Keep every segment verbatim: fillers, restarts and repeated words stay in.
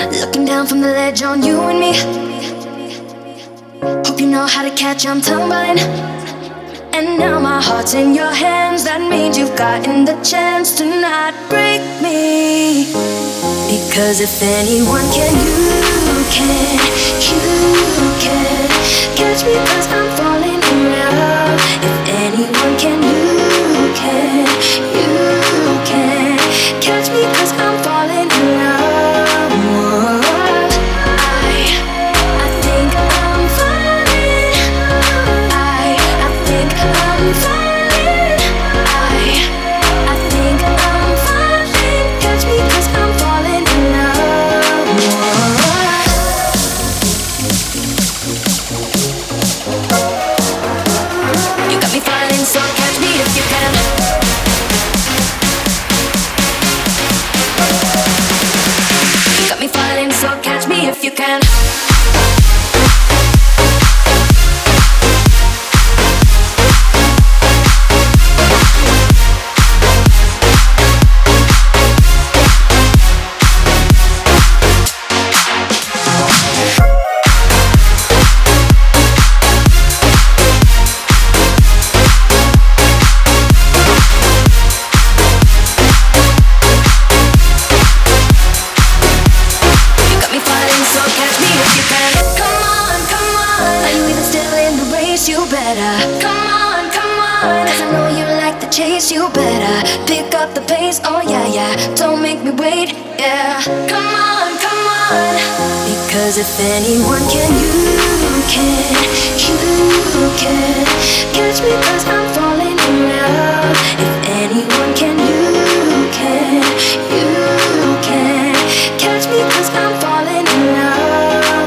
Looking down from the ledge on you and me. Hope you know how to catch, I'm tumbling. And now my heart's in your hands. That means you've gotten the chance to not break me. Because if anyone can, you can, you can catch me, cause I'm falling in love. If anyone can, you can, you can catch me, cause I'm falling in love. I, I think I'm falling. I, I think I'm falling. I, I think I'm falling. Catch me, cause I'm falling in love. You got me falling, so catch me if you can. You got me falling, so catch me if you can. You better come on, come on, cause I know you like the chase. You better pick up the pace, oh yeah, yeah. Don't make me wait, yeah. Come on, come on. Because if anyone can, you can, you can catch me, cause I'm falling in love. If anyone can, you can, you can catch me, cause I'm falling in love.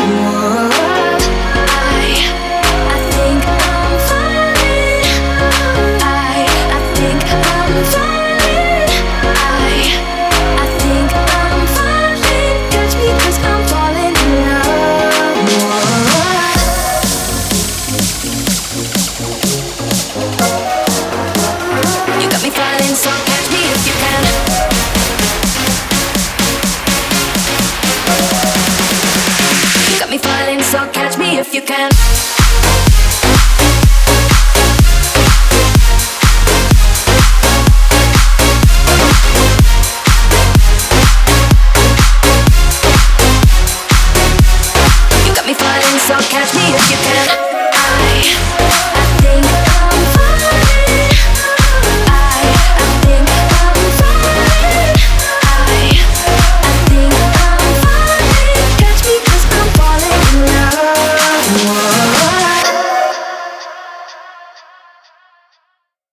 So catch me if you can. You got me falling, so catch me if you can.